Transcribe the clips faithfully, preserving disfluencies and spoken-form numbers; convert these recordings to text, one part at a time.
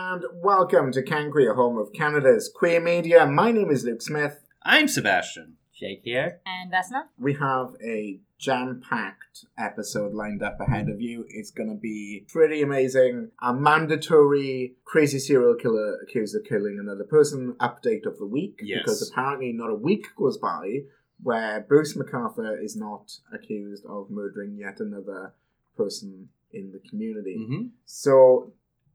and welcome to Can Queer, home of Canada's queer media. My name is Luke Smith. I'm Sebastian. Jake here. And Vesna. We have a jam-packed episode lined up ahead of you. It's going to be pretty amazing. A mandatory crazy serial killer accused of killing another person update of the week. Yes. Because apparently not a week goes by where Bruce McArthur is not accused of murdering yet another person in the community. Mm-hmm. So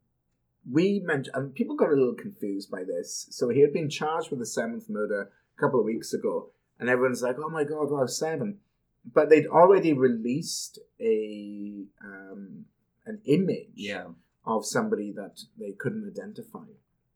we mentioned, and people got a little confused by this. So he had been charged with the seventh murder a couple of weeks ago, and everyone's like, "Oh my God, wow, seven!" But they'd already released a um, an image Yeah. of somebody that they couldn't identify,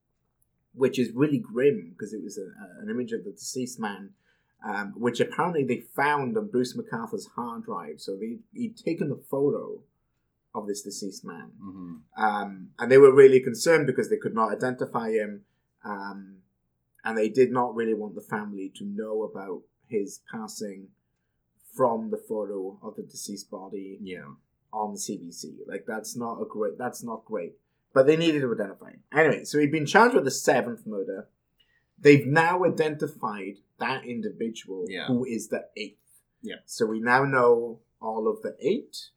which is really grim because it was a, a, an image of the deceased man. Um, which apparently they found on Bruce McArthur's hard drive. So they, he'd taken the photo of this deceased man. Mm-hmm. Um, and they were really concerned because they could not identify him. Um, and they did not really want the family to know about his passing from the photo of the deceased body Yeah. on C B C. Like, that's not a great, that's not great. But they needed to identify him. Anyway, so he'd been charged with the seventh murder. They've now identified that individual Yeah. who is the eighth. Yeah. So we now know all of the eight.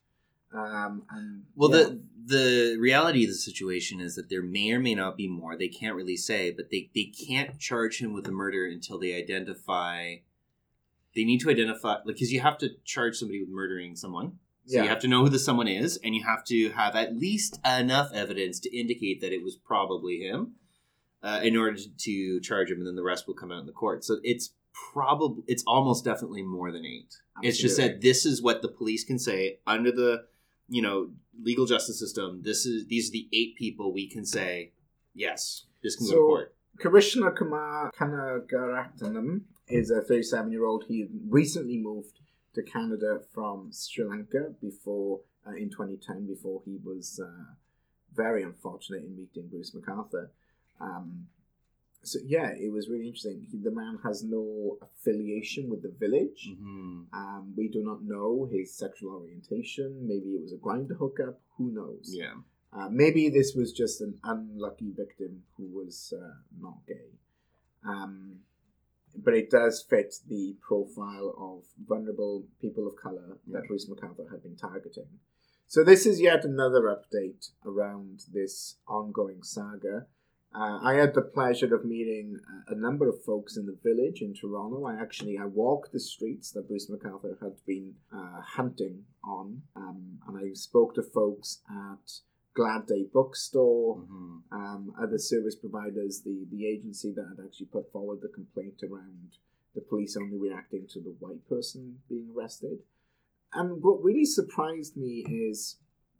Um, and Well, yeah. the the reality of the situation is that there may or may not be more. They can't really say, but they, they can't charge him with the murder until they identify. They need to identify, like, because you have to charge somebody with murdering someone. So Yeah. you have to know who the someone is, and you have to have at least enough evidence to indicate that it was probably him. Uh, in order to charge him, and then the rest will come out in the court. So it's probably, it's almost definitely more than eight. Absolutely. It's just that this is what the police can say under the, you know, legal justice system. This is these are the eight people we can say, yes, this can go to So, court. Krishna Kumar Kanagaratnam is a thirty-seven-year-old. He recently moved to Canada from Sri Lanka before, uh, in twenty ten, before he was uh, very unfortunate in meeting Bruce McArthur. Um, so yeah, it was really interesting. He, the man has no affiliation with the village. Mm-hmm. Um, we do not know his sexual orientation. Maybe it was a grinder hookup. Who knows? Yeah. Uh, maybe this was just an unlucky victim who was uh, not gay. Um, but it does fit the profile of vulnerable people of colour that Bruce McArthur had been targeting. So this is yet another update around this ongoing saga. Uh, I had the pleasure of meeting a number of folks in the village in Toronto. I actually I walked the streets that Bruce McArthur had been uh, hunting on, um, and I spoke to folks at Glad Day Bookstore, Mm-hmm. um, other service providers, the, the agency that had actually put forward the complaint around the police only reacting to the white person being arrested. And what really surprised me is,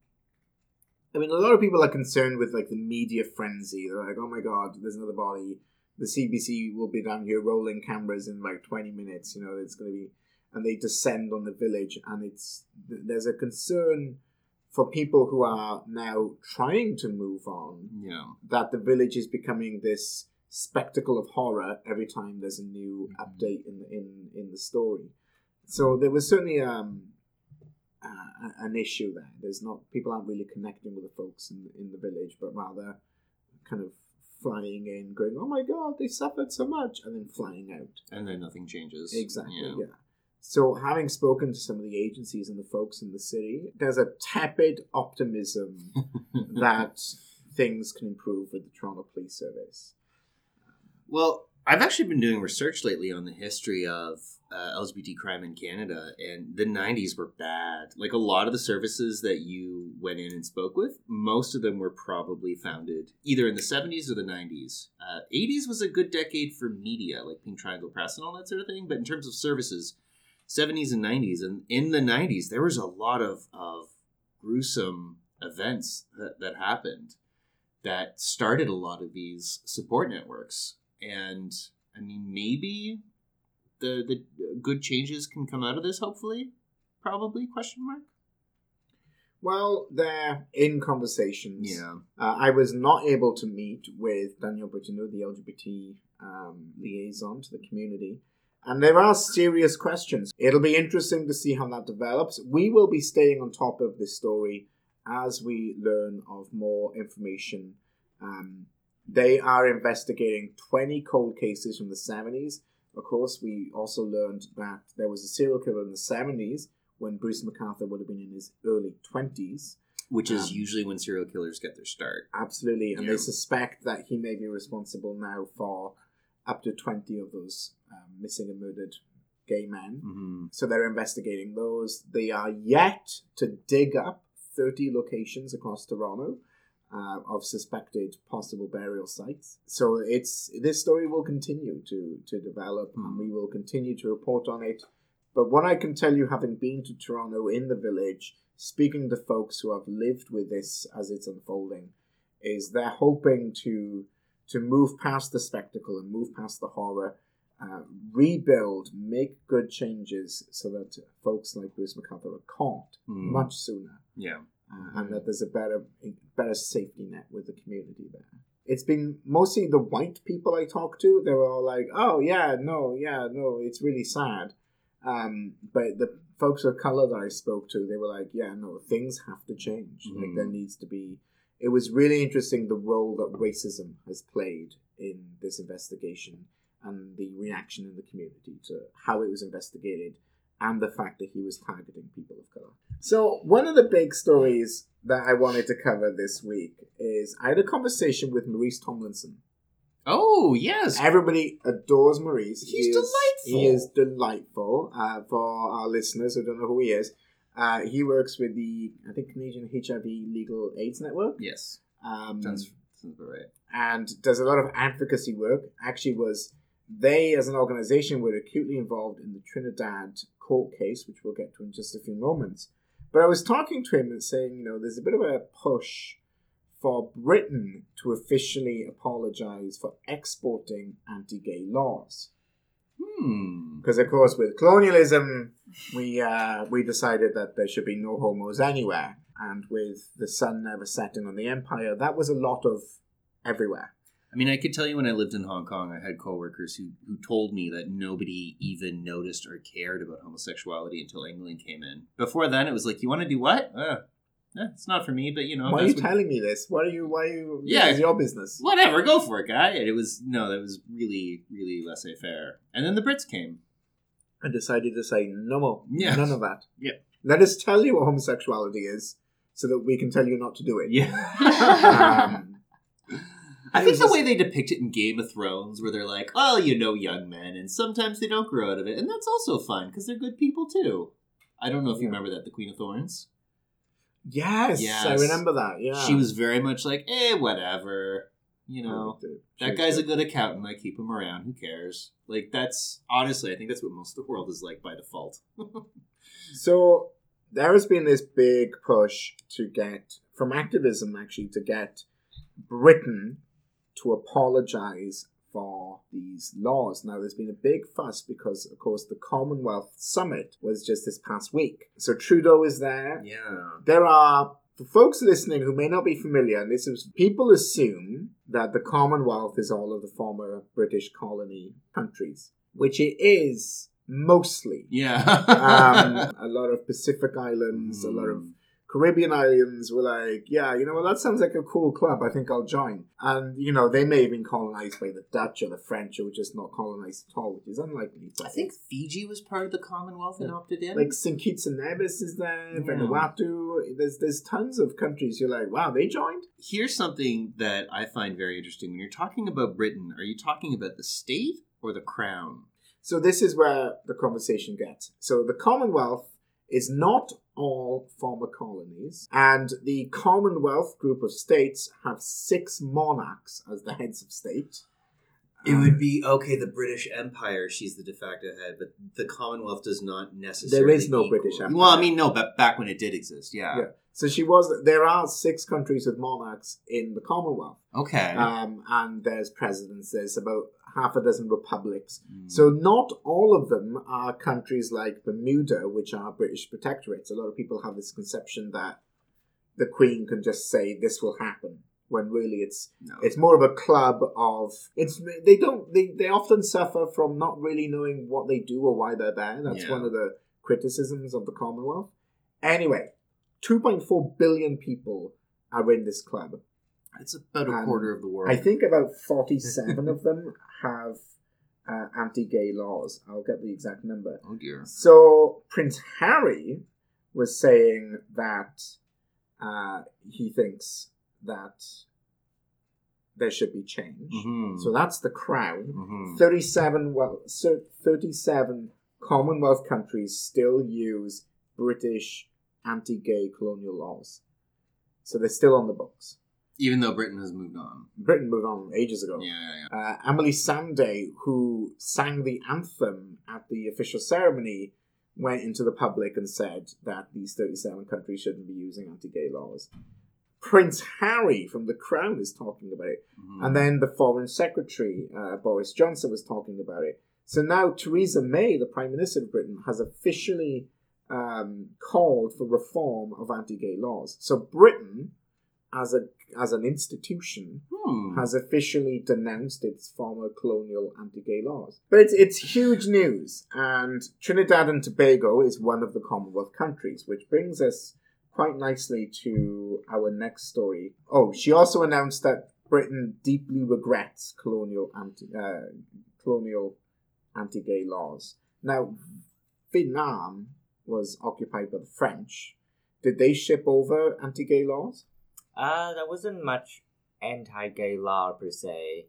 I mean, a lot of people are concerned with, like, the media frenzy. They're like, oh my God, there's another body. The C B C will be down here rolling cameras in, like, twenty minutes. You know, it's going to be... And they descend on the village. And it's... There's a concern for people who are now trying to move on. Yeah. That the village is becoming this spectacle of horror every time there's a new Mm-hmm. update in, in, in the story. So there was certainly... um. Uh, an issue there. There's not people aren't really connecting with the folks in in the village, but rather kind of flying in, going, "Oh my God, they suffered so much," and then flying out. And then nothing changes. Exactly. Yeah. Yeah. So, having spoken to some of the agencies and the folks in the city, there's a tepid optimism that things can improve with the Toronto Police Service. Well, I've actually been doing research lately on the history of uh, L G B T crime in Canada, and the nineties were bad. Like, a lot of the services that you went in and spoke with, most of them were probably founded either in the seventies or the nineties. Uh, eighties was a good decade for media, like Pink Triangle Press and all that sort of thing, but in terms of services, seventies and nineties, and in the nineties, there was a lot of, of gruesome events that, that happened that started a lot of these support networks. And I mean, maybe the the good changes can come out of this. Hopefully, probably? Question mark. Well, they're in conversations. Yeah. Uh, I was not able to meet with Daniel Brittino, the L G B T um, liaison to the community. And there are serious questions. It'll be interesting to see how that develops. We will be staying on top of this story as we learn of more information Um, they are investigating twenty cold cases from the seventies. Of course, we also learned that there was a serial killer in the seventies when Bruce McArthur would have been in his early twenties. Which is um, usually when serial killers get their start. Absolutely. And Yeah. they suspect that he may be responsible now for up to twenty of those um, missing and murdered gay men. Mm-hmm. So they're investigating those. They are yet to dig up thirty locations across Toronto uh, of suspected possible burial sites. So it's this story will continue to, to develop, Mm. and we will continue to report on it. But what I can tell you, having been to Toronto in the village, speaking to folks who have lived with this as it's unfolding, is they're hoping to to move past the spectacle and move past the horror, uh, rebuild, make good changes so that folks like Bruce McArthur are caught Mm. much sooner, Yeah. uh, and that there's a better better safety net with the community there. It's been mostly the white people I talk to. They were all like, "Oh yeah, no, yeah, no, it's really sad." Um, but the folks of color that I spoke to, they were like, yeah, no, things have to change. Mm. Like there needs to be, it was really interesting the role that racism has played in this investigation and the reaction in the community to how it was investigated and the fact that he was targeting people of color. So one of the big stories that I wanted to cover this week is I had a conversation with Maurice Tomlinson. Oh, yes. Everybody adores Maurice. He's he is, delightful. He is delightful. Uh, for our listeners who don't know who he is, uh, he works with the, I think, Canadian H I V Legal AIDS Network. Yes. Um, Sounds, sounds about right. and does a lot of advocacy work. Actually was, they as an organization were acutely involved in the Trinidad court case, which we'll get to in just a few moments. But I was talking to him and saying, you know, there's a bit of a push for Britain to officially apologize for exporting anti-gay laws. Hmm. Because, of course, with colonialism, we uh, we decided that there should be no homos anywhere. And with the sun never setting on the empire, that was a lot of everywhere. I mean, I could tell you when I lived in Hong Kong, I had coworkers who, who told me that nobody even noticed or cared about homosexuality until England came in. Before then, it was like, you want to do what? Uh, eh, it's not for me, but you know. Why are you what, telling me this? Why are you, why are you, Yeah. this is your business. Whatever, go for it, guy. And it was, no, that was really, really laissez-faire. And then the Brits came. I decided to say, no more, Yeah. none of that. Yeah. Let us tell you what homosexuality is so that we can tell you not to do it. Yeah. um, I it think was the just- way they depict it in Game of Thrones, where they're like, oh, you know, young men, and sometimes they don't grow out of it. And that's also fun, because they're good people, too. I don't know if you Yeah. remember that, the Queen of Thorns. Yes, Yes. I remember that. Yeah, She was very much like, eh, whatever. You know, I liked it. She that was guy's a good. good accountant. I keep him around. Who cares? Like, that's, honestly, I think that's what most of the world is like by default. So there has been this big push to get, from activism actually, to get Britain to apologize for these laws. Now, there's been a big fuss because, of course, the Commonwealth Summit was just this past week. So Trudeau is there. Yeah. There are, for folks listening who may not be familiar, and this is, people assume that the Commonwealth is all of the former British colony countries, which it is mostly. Yeah. um, a lot of Pacific Islands, a lot of Caribbean islands were like, yeah, you know, well, that sounds like a cool club. I think I'll join. And, you know, they may have been colonized by the Dutch or the French, or just not colonized at all, which is unlikely. I think Fiji was part of the Commonwealth and Yeah. opted in. Like Saint Kitts and Nevis is there, Yeah. Vanuatu. There's there's tons of countries. You're like, wow, they joined? Here's something that I find very interesting. When you're talking about Britain, are you talking about the state or the crown? So this is where the conversation gets. So the Commonwealth is not all former colonies, and the Commonwealth group of states have six monarchs as the heads of state. It would be, okay, the British Empire, she's the de facto head, but the Commonwealth does not necessarily There is no equal- British Empire. Well, I mean, no, but back when it did exist, yeah. Yeah. So she was. There are six countries with monarchs in the Commonwealth, Okay. um, and there's presidents. There's about half a dozen republics. Mm. So not all of them are countries like Bermuda, which are British protectorates. A lot of people have this conception that the Queen can just say this will happen, when really it's no. it's more of a club of it's. They don't. They they often suffer from not really knowing what they do or why they're there. That's Yeah. one of the criticisms of the Commonwealth. Anyway, two point four billion people are in this club. It's about a And quarter of the world. I think about forty-seven of them have uh, anti-gay laws. I'll get the exact number. Oh dear. So Prince Harry was saying that uh, he thinks that there should be change. Mm-hmm. So that's the Crown. Mm-hmm. thirty-seven, well, so thirty-seven Commonwealth countries still use British anti-gay colonial laws. So they're still on the books. Even though Britain has moved on. Britain moved on ages ago. Yeah, yeah, yeah. Uh, Emily Sandé, who sang the anthem at the official ceremony, went into the public and said that these thirty-seven countries shouldn't be using anti-gay laws. Prince Harry from the Crown is talking about it. Mm-hmm. And then the Foreign Secretary, uh, Boris Johnson, was talking about it. So now Theresa May, the Prime Minister of Britain, has officially um, called for reform of anti-gay laws. So Britain, as a as an institution, hmm. has officially denounced its former colonial anti-gay laws. But it's it's huge news, and Trinidad and Tobago is one of the Commonwealth countries, which brings us quite nicely to our next story. Oh, she also announced that Britain deeply regrets colonial anti uh, colonial anti-gay laws. Now, Vietnam was occupied by the French. Did they ship over anti-gay laws? Uh, there wasn't much anti-gay law per se,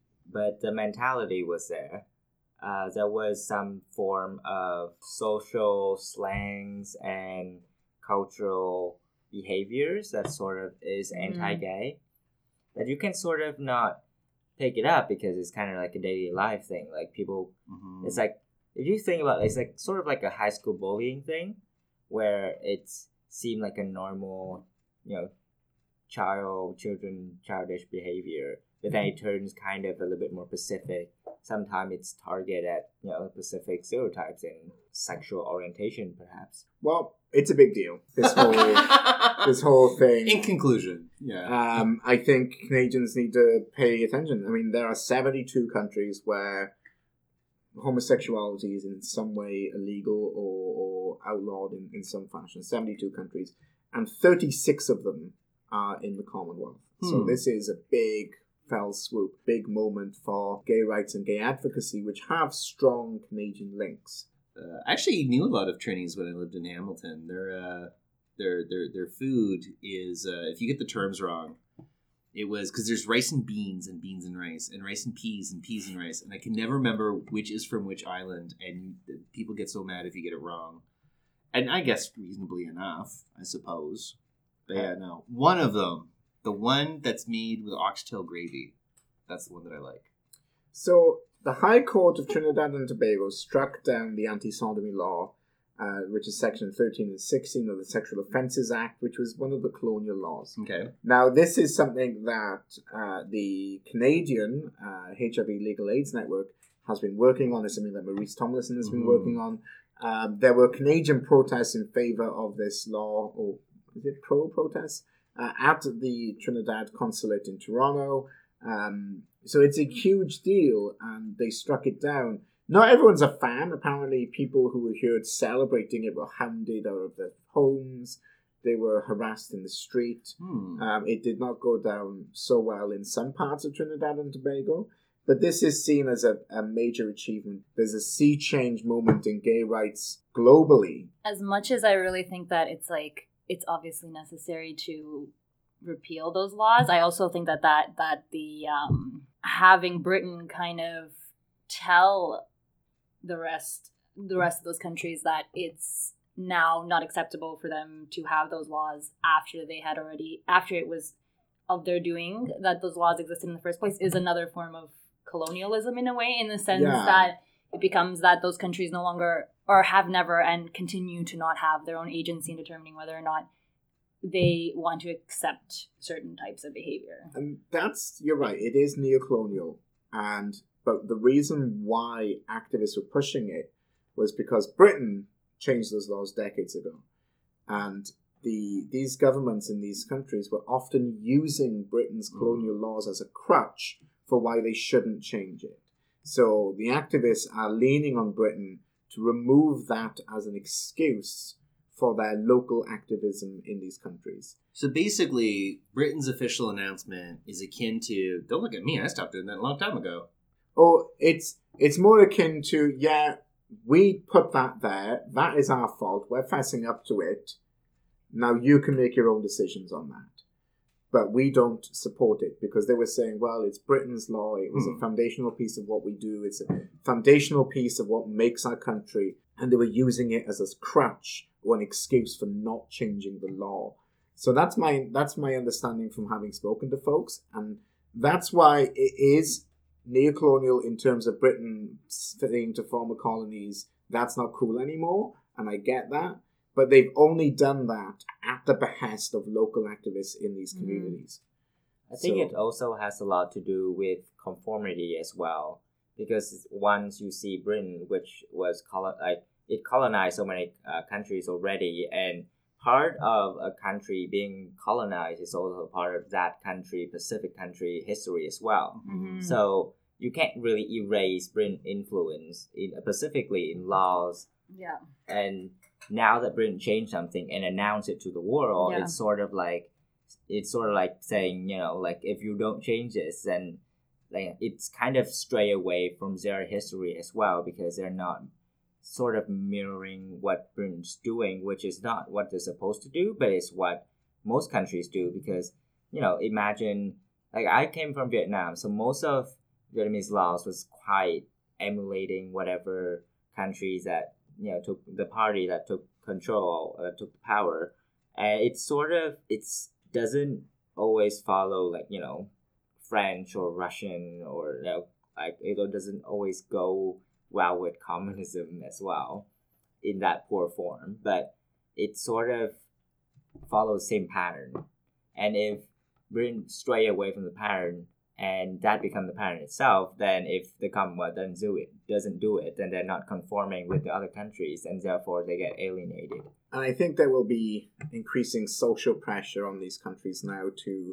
but the mentality was there. Uh, there was some form of social slangs and cultural behaviors that sort of is anti-gay, that you can sort of not pick it up because it's kind of like a daily life thing. Like people, mm-hmm. it's like, if you think about it, it's like sort of like a high school bullying thing where it seemed like a normal, you know, child, children, childish behavior, but then it turns kind of a little bit more specific. Sometimes it's targeted at, you know, specific stereotypes and sexual orientation, perhaps. Well, it's a big deal. This whole this whole thing. In conclusion, yeah. Um, I think Canadians need to pay attention. I mean, there are seventy-two countries where homosexuality is in some way illegal or, or outlawed in, in some fashion. seventy-two countries, and thirty-six of them are in the Commonwealth. Hmm. So this is a big fell swoop, big moment for gay rights and gay advocacy, which have strong Canadian links. Uh, I actually knew a lot of Trinis when I lived in Hamilton. Their uh, their their their food is, uh, if you get the terms wrong, it was because there's rice and beans and beans and rice and rice and peas and peas and rice, and I can never remember which is from which island. And people get so mad if you get it wrong, and I guess reasonably enough, I suppose. But yeah, no, one of them, the one that's made with oxtail gravy, that's the one that I like. So the High Court of Trinidad and Tobago struck down the anti-sodomy law, uh, which is section thirteen and sixteen of the Sexual Offences Act, which was one of the colonial laws. Okay. Now, this is something that uh, the Canadian uh, H I V Legal AIDS Network has been working on. It's something that Maurice Tomlinson has been mm. working on. Um, there were Canadian protests in favour of this law, or is it pro-protests, uh, at the Trinidad consulate in Toronto. Um, so it's a huge deal, and they struck it down. Not everyone's a fan. Apparently, people who were here celebrating it were hounded out of their homes. They were harassed in the street. Hmm. Um, it did not go down so well in some parts of Trinidad and Tobago, but this is seen as a, a major achievement. There's a sea change moment in gay rights globally. As much as I really think that it's like, it's obviously necessary to repeal those laws, I also think that that, that the um, having Britain kind of tell the rest the rest of those countries that it's now not acceptable for them to have those laws after they had already after it was of their doing that those laws existed in the first place is another form of colonialism in a way, in the sense yeah. that it becomes that those countries no longer or have never and continue to not have their own agency in determining whether or not they want to accept certain types of behavior. And that's, you're right, it is neocolonial. And but the reason why activists were pushing it was because Britain changed those laws decades ago. And the these governments in these countries were often using Britain's colonial laws as a crutch for why they shouldn't change it. So the activists are leaning on Britain to remove that as an excuse for their local activism in these countries. So basically, Britain's official announcement is akin to, don't look at me, I stopped doing that a long time ago. Or it's it's more akin to, yeah, we put that there, that is our fault, we're fessing up to it, now you can make your own decisions on that. But we don't support it, because they were saying, well, it's Britain's law, it was hmm. a foundational piece of what we do, it's a foundational piece of what makes our country, and they were using it as a crutch or an excuse for not changing the law. So that's my that's my understanding from having spoken to folks, and that's why it is neocolonial in terms of Britain fitting to former colonies. That's not cool anymore, and I get that. But they've only done that at the behest of local activists in these communities. I think so, it also has a lot to do with conformity as well. Because once you see Britain, which was colo- like it colonized so many uh, countries already, and part of a country being colonized is also part of that country, Pacific country history as well. Mm-hmm. So you can't really erase Britain influence, in, specifically in laws. Yeah. And now that Britain changed something and announced it to the world, yeah. it's sort of like it's sort of like saying, you know, like if you don't change this, then like it's kind of stray away from their history as well, because they're not sort of mirroring what Britain's doing, which is not what they're supposed to do, but it's what most countries do. Because, you know, imagine, like I came from Vietnam, so most of Vietnamese laws was quite emulating whatever countries that, you know, took the party that took control, uh, took the power. And it's sort of, it's doesn't always follow, like, you know, French or Russian, or, you know, like it doesn't always go well with communism as well in that poor form, but it sort of follows the same pattern. And if Britain stray away from the pattern and that becomes the pattern itself, then if the Commonwealth doesn't do it, doesn't do it, then they're not conforming with the other countries, and therefore they get alienated. And I think there will be increasing social pressure on these countries now to,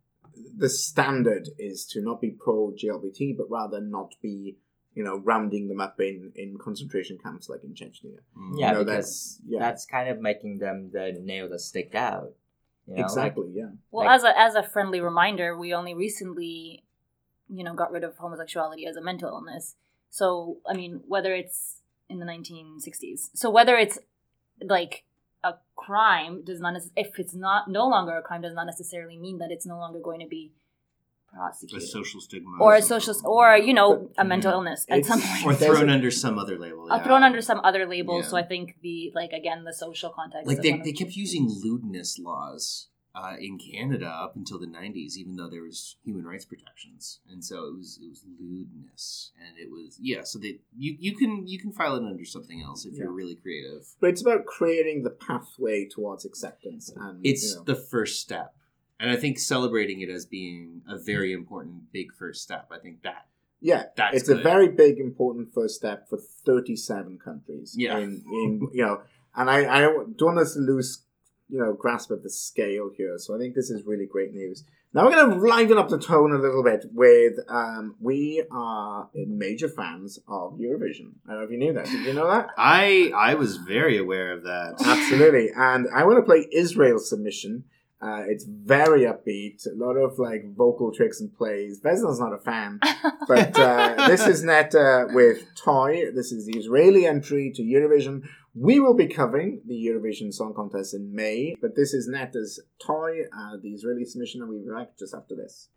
the standard is to not be pro-G L B T, but rather not be, you know, rounding them up in, in concentration camps like in Chechnya. Yeah, you know, because that's, yeah. that's kind of making them the nail that stick out. You know? Exactly, like, yeah. Well, like, as a as a friendly reminder, we only recently, you know, got rid of homosexuality as a mental illness. So, I mean, whether it's in the nineteen sixties, so whether it's like a crime does not, necess- if it's not no longer a crime, does not necessarily mean that it's no longer going to be prosecuted. A social stigma. Or a social, or, you know, a mental yeah. illness at It's- some point. Or There's thrown a- under some other label. Uh, Yeah. thrown under some other label. Yeah. So I think the, like, again, the social context. Like of they, one of- they kept using lewdness laws uh, in Canada up until the nineties, even though there was human rights protections, and so it was it was lewdness, and it was yeah. So they you, you can you can file it under something else if Yeah. you're really creative. But it's about creating the pathway towards acceptance. And It's you know, the first step, and I think celebrating it as being a very important big first step. I think that yeah, that's it's a good. very big, important first step for thirty-seven countries. Yeah. In, in you know, and I, I don't don't want us to lose, you know, grasp of the scale here. So I think this is really great news. Now we're going to liven up the tone a little bit with, um, we are major fans of Eurovision. I don't know if you knew that. Did you know that? I I was very aware of that. Absolutely. And I want to play Israel's submission. Uh, it's very upbeat, a lot of like vocal tricks and plays. Vesel's not a fan, but uh, this is Netta with Toy. This is the Israeli entry to Eurovision. We will be covering the Eurovision Song Contest in May, but this is Netta's Toy, uh, the Israeli submission, and we'll be back just after this.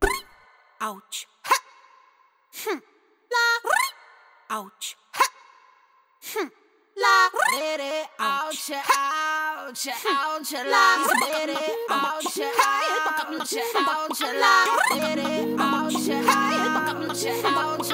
Ouch. Ha. Hm. La. Ouch. Ha. Hm. La. Ouch. Ouch. Ouch. Ouch. La. Ouch. Ouch. Ouch. La. Ouch. Ouch. Ouch.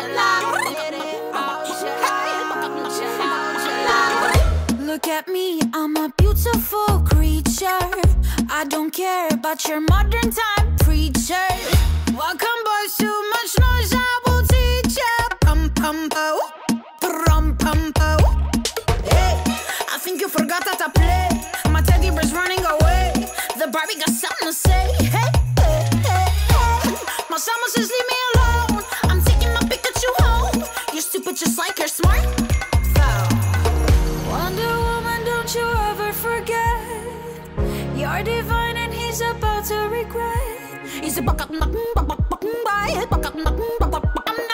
La. Look at me, I'm a beautiful creature. I don't care about your modern time preacher. Welcome, boys, too much noise, I will teach ya. Pum pum po, pum pum po. Hey, I think you forgot that I play. My teddy bear's running away. The Barbie got something to say. Hey, hey, hey, hey. My summer says leave me alone. I'm taking my Pikachu home. You're stupid just like you're smart. So, Wonder Woman, don't you ever forget. He's a buck up, buck up, buck up, buck up, buck up.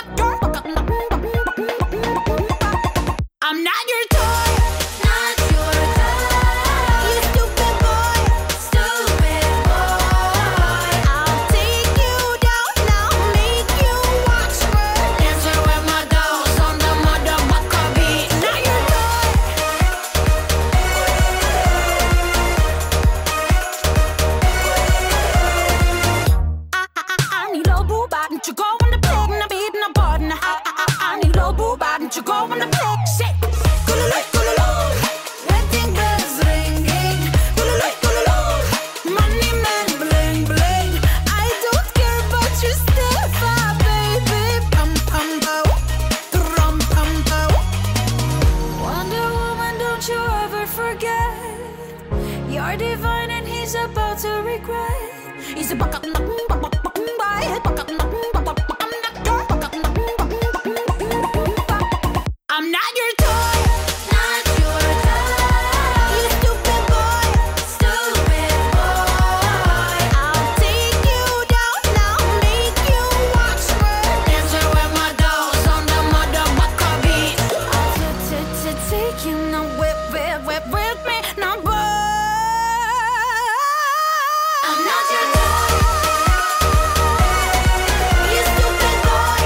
I'm not your toy, not your toy. You stupid boy, stupid boy. I'll take you down, I'll make you watch me dancing with my dolls on the motherfucker beat. Not your toy. I, I, I need a boo bot, and you go on the pig, and I'm beating a button. I, I, I, I need a boo bot, and you go on the pig. Shit. You're divine and he's about to regret. He's a buck up, buck up, buck up, buck up, I'm not your toy, not your toy. You stupid boy, stupid boy. I'll take you down, I'll make you watch me dancing with my dolls on the motherfucker beat. I'll take you now, whip, whip, whip, with me now, boy. I'm not your toy. You stupid boy.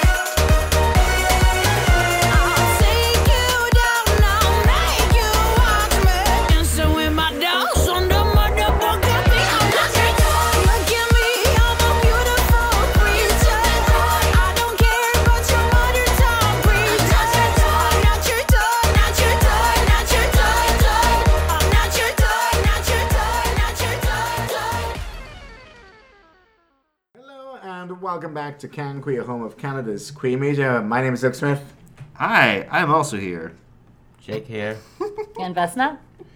I'll take you down, I'll make you watch me dancing with my dolls on the motherfucker beat. I'm not your toy. Look at me, I'm a beautiful creature. I don't care about your modern time creature. Not your toy, not your toy, not your toy, toy. I'm not your toy, not your toy, not your toy, toy. Hello and welcome back to Can Queer, home of Canada's queer media. My name is Doug Smith. Hi, I'm also here. Jake here. And Vesna?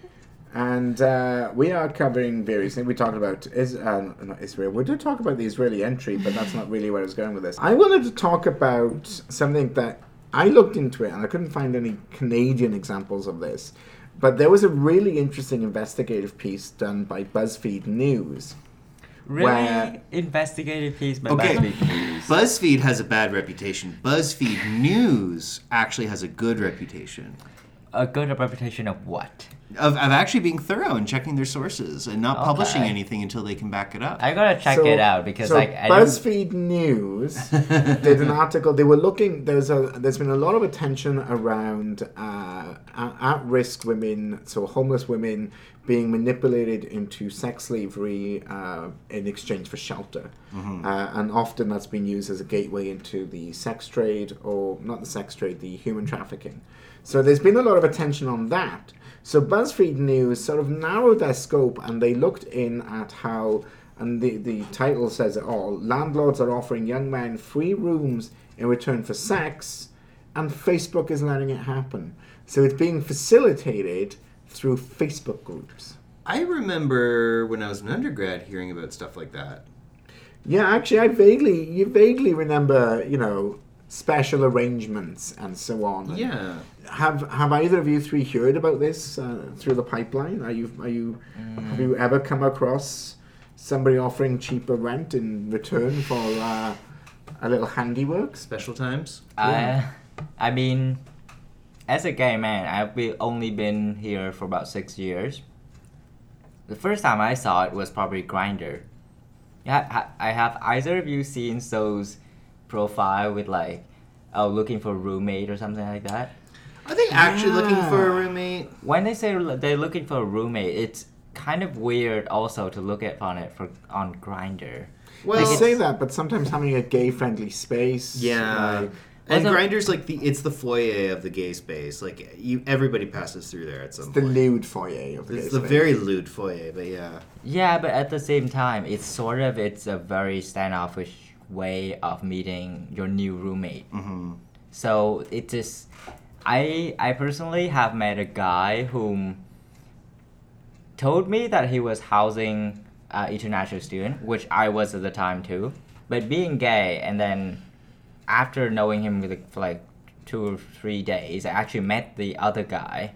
And uh, we are covering various things. We talked about is uh, not Israel. We did talk about the Israeli entry, but that's not really where I was going with this. I wanted to talk about something that I looked into it, and I couldn't find any Canadian examples of this. But there was a really interesting investigative piece done by BuzzFeed News. Really Where- investigative piece by Okay. BuzzFeed News. BuzzFeed has a bad reputation. BuzzFeed News actually has a good reputation A good reputation of what? of, of actually being thorough and checking their sources and not publishing Okay. anything until they can back it up. I gotta check So- it out because so like I don't. BuzzFeed News did an article. They were looking. There's a. There's been a lot of attention around uh, at- at-risk women, so homeless women, being manipulated into sex slavery uh, in exchange for shelter, uh, and often that's been used as a gateway into the sex trade, or not the sex trade, the human trafficking. So there's been a lot of attention on that. So BuzzFeed News sort of narrowed their scope, and they looked in at how, and the, the title says it all, landlords are offering young men free rooms in return for sex, and Facebook is letting it happen. So it's being facilitated through Facebook groups. I remember when I was an undergrad hearing about stuff like that. Yeah, actually, I vaguely, you vaguely remember, you know, special arrangements and so on. And Yeah. Have Have either of you three heard about this uh, through the pipeline? Are you Are you Have you ever come across somebody offering cheaper rent in return for uh, a little handiwork? Special times. I, I mean, as a gay man, I've be, only been here for about six years. The first time I saw it was probably Grindr. Yeah, ha- I have either of you seen those profile with like, oh, looking for a roommate or something like that? Are they actually looking for a Yeah. roommate? When they say they're looking for a roommate, it's kind of weird also to look at on it for on Grindr. Well, They say that, but sometimes having a gay-friendly space. yeah. like, And Also- Grindr's like the it's the foyer of the gay space. Like you, everybody passes through there at some the point. lewd foyer of the It's gay the space. very lewd foyer, but yeah. Yeah, but at the same time, it's sort of it's a very standoffish way of meeting your new roommate. Mm-hmm. So it just, I I personally have met a guy whom told me that he was housing uh, international student, which I was at the time too. But being gay, and then after knowing him with- for like two or three days, I actually met the other guy,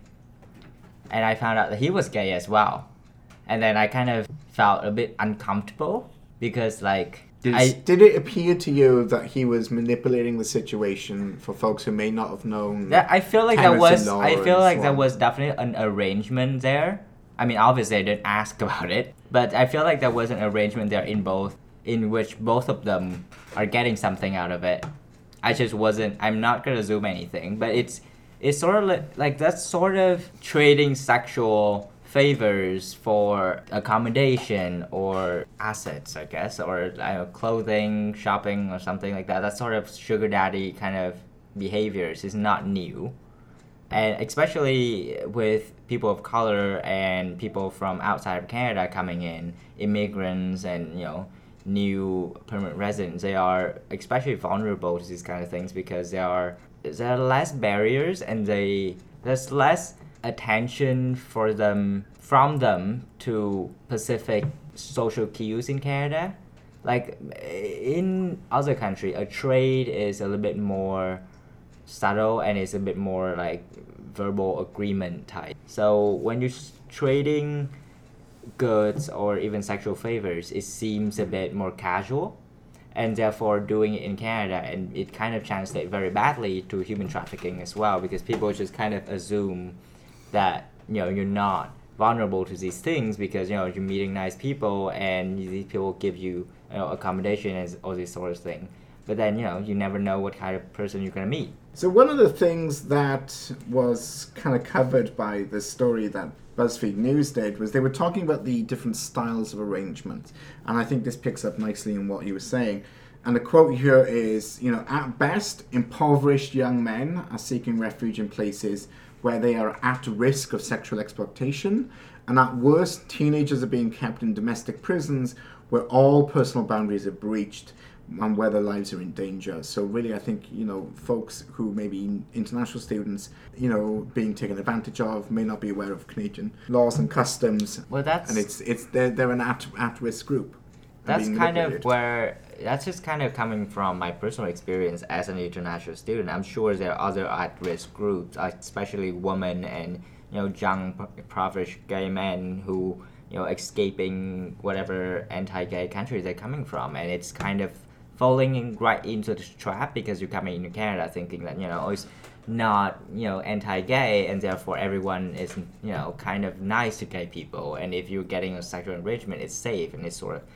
and I found out that he was gay as well. And then I kind of felt a bit uncomfortable because like Did, I did it appear to you that he was manipulating the situation for folks who may not have known? that I feel like that tenets was in law I and feel so like that on? was definitely an arrangement there. I mean, obviously I didn't ask about it, but I feel like there was an arrangement there in both, in which both of them are getting something out of it. I just wasn't. I'm not gonna zoom anything, but it's it's sort of like, like that's sort of trading sexual favors for accommodation or assets, I guess, or I don't know, clothing, shopping, or something like that. That sort of sugar daddy kind of behaviors is not new, and especially with people of color and people from outside of Canada coming in, immigrants and you know new permanent residents, they are especially vulnerable to these kind of things because there are there are less barriers and they there's less attention for them from them to specific social cues in Canada. Like in other country, a trade is a little bit more subtle and it's a bit more like verbal agreement type. So when you're trading goods or even sexual favors, it seems a bit more casual, and therefore doing it in Canada, and it kind of translates very badly to human trafficking as well, because people just kind of assume that you know you're not vulnerable to these things because you know you're meeting nice people and these people give you, you know, accommodation and all these sort of thing. But then you know you never know what kind of person you're gonna meet. So one of the things that was kind of covered by the story that BuzzFeed News did was they were talking about the different styles of arrangement, and I think this picks up nicely in what you were saying. And the quote here is, you know, at best, impoverished young men are seeking refuge in places where they are at risk of sexual exploitation, and at worst, teenagers are being kept in domestic prisons where all personal boundaries are breached and where their lives are in danger. So really, I think, you know, folks who may be international students, you know, being taken advantage of, may not be aware of Canadian laws and customs. Well, that's... And it's it's they're, they're an at, at-risk group. That's kind of where, that's just kind of coming from my personal experience as an international student. I'm sure there are other at-risk groups, especially women and, you know, young, impoverished gay men who, you know, escaping whatever anti-gay country they're coming from. And it's kind of falling in right into the trap because you're coming into Canada thinking that, you know, it's not, you know, anti-gay and therefore everyone is, you know, kind of nice to gay people. And if you're getting a sexual enrichment, it's safe and it's sort of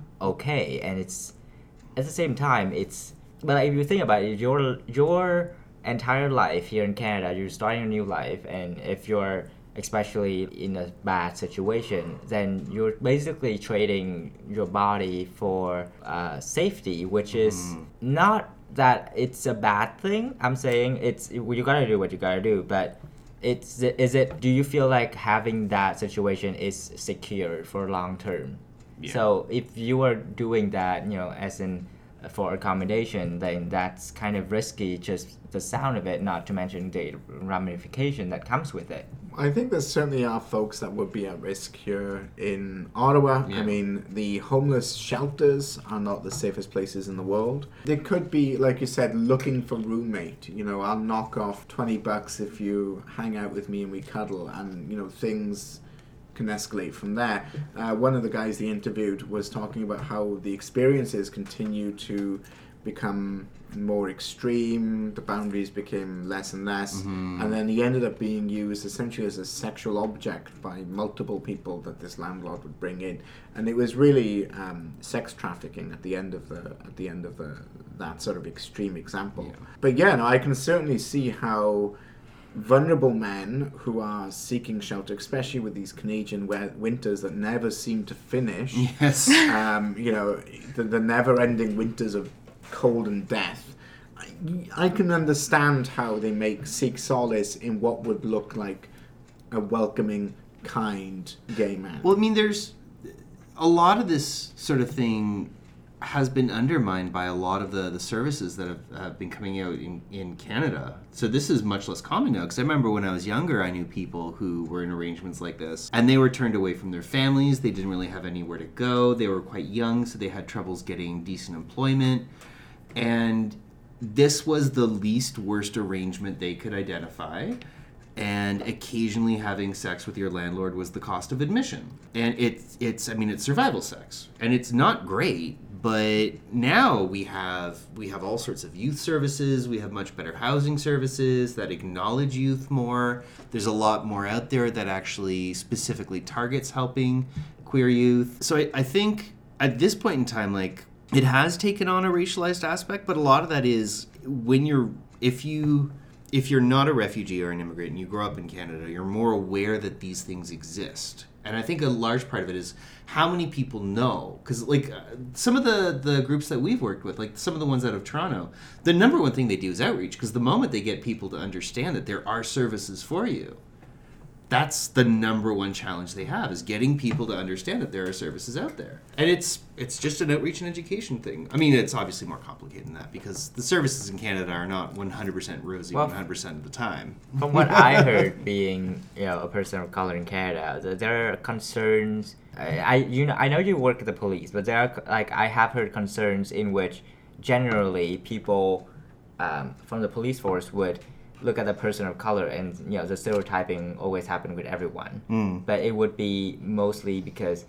okay. And it's, at the same time, it's, but like, if you think about it, your, your entire life here in Canada, you're starting a new life, and if you're especially in a bad situation, then you're basically trading your body for uh, safety, which is mm. not that it's a bad thing. I'm saying it's you gotta do what you gotta do, but it's is it? Do you feel like having that situation is secure for long term? Yeah. So if you are doing that, you know, as in for accommodation, then that's kind of risky, just the sound of it, not to mention the ramification that comes with it. I think there certainly are folks that would be at risk here in Ottawa. Yeah. I mean, the homeless shelters are not the safest places in the world. They could be, like you said, looking for roommate. You know, I'll knock off twenty bucks if you hang out with me and we cuddle, and, you know, things can escalate from there. Uh, one of the guys they interviewed was talking about how the experiences continue to become more extreme, the boundaries became less and less, mm-hmm. and then he ended up being used essentially as a sexual object by multiple people that this landlord would bring in, and it was really um, sex trafficking at the end of the at the end of the that sort of extreme example. Yeah. But yeah, no, I can certainly see how vulnerable men who are seeking shelter, especially with these Canadian we- winters that never seem to finish. Yes. Um, you know, the, the never-ending winters of cold and death. I, I can understand how they make seek solace in what would look like a welcoming, kind gay man. Well, I mean, there's a lot of this sort of thing has been undermined by a lot of the, the services that have uh, been coming out in, in Canada. So this is much less common now, because I remember when I was younger, I knew people who were in arrangements like this, and they were turned away from their families. They didn't really have anywhere to go. They were quite young, so they had troubles getting decent employment. And this was the least worst arrangement they could identify. and occasionally having sex with your landlord was the cost of admission. And it's, it's I mean, it's survival sex. And it's not great, but now we have we have all sorts of youth services. We have much better housing services that acknowledge youth more. There's a lot more out there that actually specifically targets helping queer youth. So I, I think at this point in time, like, it has taken on a racialized aspect, but a lot of that is when you're, if you, if you're not a refugee or an immigrant and you grow up in Canada, you're more aware that these things exist. And I think a large part of it is how many people know. Because, like, uh, some of the, the groups that we've worked with, like some of the ones out of Toronto, the number one thing they do is outreach. Because the moment they get people to understand that there are services for you, that's the number one challenge they have, is getting people to understand that there are services out there. And it's it's just an outreach and education thing. I mean, it's obviously more complicated than that because the services in Canada are not one hundred percent rosy Well, one hundred percent of the time. From what I heard, being you know a person of color in Canada, th- there are concerns. I, I you know I know you work at the police, but there are like I have heard concerns in which generally people um, from the police force would look at a person of color and you know the stereotyping always happened with everyone, Mm. but it would be mostly because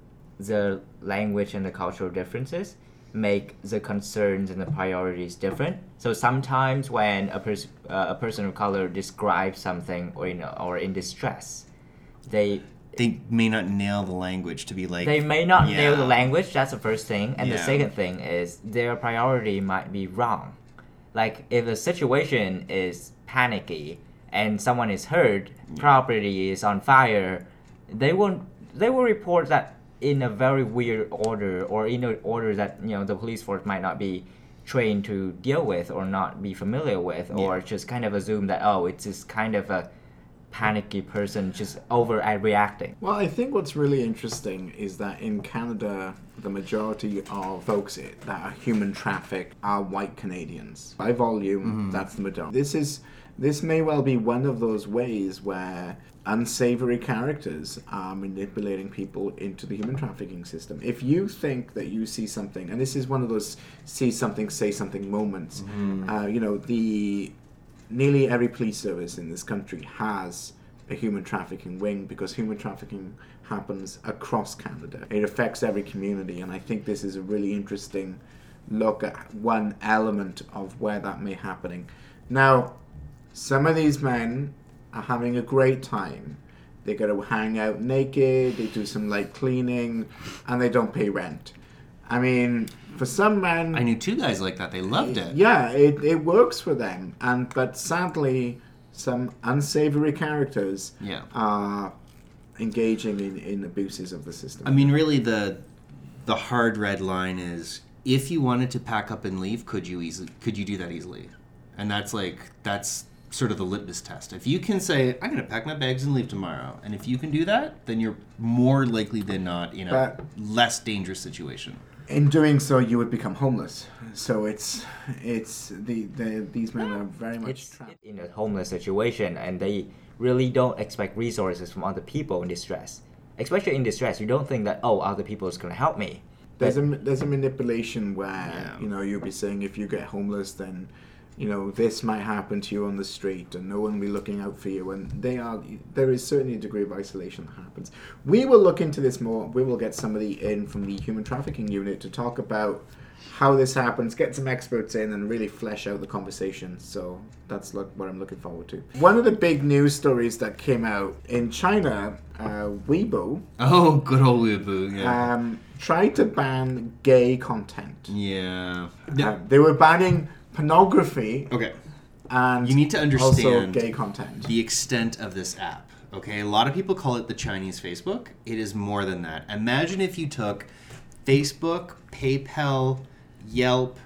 the language and the cultural differences make the concerns and the priorities different. So sometimes when a person uh, a person of color describes something or you know or in distress, they They may not nail the language to be like... they may not yeah. nail the language. That's the first thing, and the Yeah. second thing is their priority might be wrong. Like if a situation is panicky and someone is hurt, property is on fire, they won't. They will report that in a very weird order, or in an order that you know the police force might not be trained to deal with or not be familiar with, or just kind of assume that oh, it's just kind of a panicky person just overreacting. Well, I think what's really interesting is that in Canada, the majority of folks that are human trafficked are white Canadians. By volume, that's the majority. This is this may well be one of those ways where unsavory characters are manipulating people into the human trafficking system. If you think that you see something, and this is one of those see something, say something moments, mm-hmm. uh, you know, the nearly every police service in this country has a human trafficking wing because human trafficking happens across Canada. It affects every community, and I think this is a really interesting look at one element of where that may be happening. Now, some of these men are having a great time. They go to hang out naked, they do some light cleaning, and they don't pay rent. I mean, for some men... I knew two guys like that. They loved it. Yeah, it, it works for them. And But sadly, some unsavory characters Yeah. are engaging in, in abuses of the system. I mean, really, the the hard red line is if you wanted to pack up and leave, could you easily could you do that easily? And that's like that's sort of the litmus test. If you can say, I'm going to pack my bags and leave tomorrow, and if you can do that, then you're more likely than not in a But- less dangerous situation. In doing so, you would become homeless. So it's it's the, the these men are very much It's trapped. in a homeless situation, and they really don't expect resources from other people in distress. Especially in distress, you don't think that oh, other people is going to help me. There's a there's a manipulation where Yeah. you know you'll be saying if you get homeless, then you know this might happen to you on the street, and no one will be looking out for you. And they are there is certainly a degree of isolation that happens. We will look into this more. We will get somebody in from the human trafficking unit to talk about how this happens, get some experts in, and really flesh out the conversation. So that's look, what I'm looking forward to. One of the big news stories that came out in China, uh, Weibo, Oh, good old Weibo, yeah. um, tried to ban gay content. yeah. Uh, they were banning pornography Okay. and You need to also understand gay content. the extent of this app. Okay, a lot of people call it the Chinese Facebook. It is more than that. Imagine if you took Facebook, PayPal, Yelp,